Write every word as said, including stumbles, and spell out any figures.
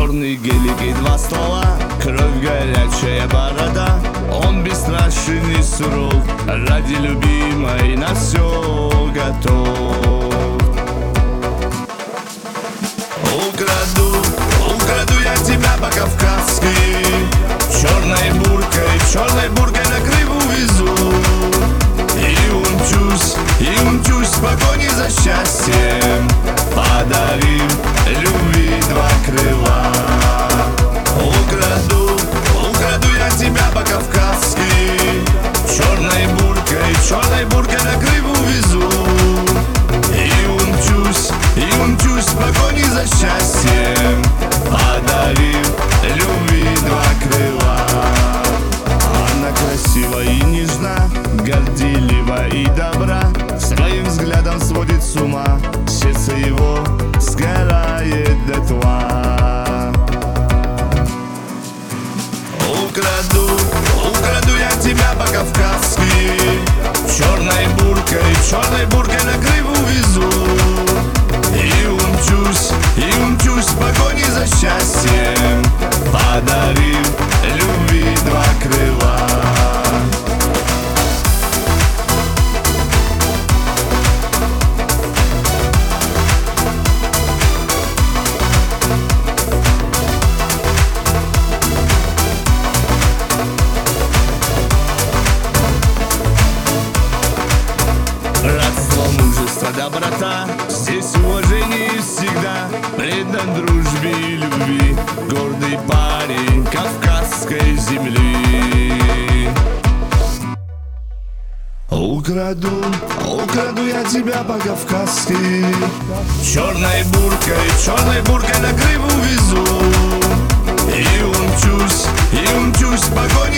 черный гелик и два ствола, кровь горячая борода. Он бесстрашен и суров, ради любимой на все готов. Украду, украду я тебя по-кавказски, черной буркой, черной буркой на Крым увезу. И умчусь, и умчусь в погоне за счастьем, подарив любви два крыла. Украду, украду я тебя по-кавказски, черной буркой, черной буркой на Крым увезу. И умчусь, и умчусь в погоне за счастьем, подарив любви два крыла. Она красива и нежна, горделива и добра, своим взглядом сводит с ума, сердце его сгорает дотла. Украду, украду я тебя по-кавказски, черной буркой, черной буркой на Крым увезу. И умчусь, и умчусь в погоне за счастьем, подарив любви два крыла. Родство, мужество, доброта, здесь уважение всегда, предан дружбе и любви, гордый парень кавказской земли. Украду, украду я тебя по-кавказски, черной буркой, черной буркой на Крым увезу. И умчусь, и умчусь в погоне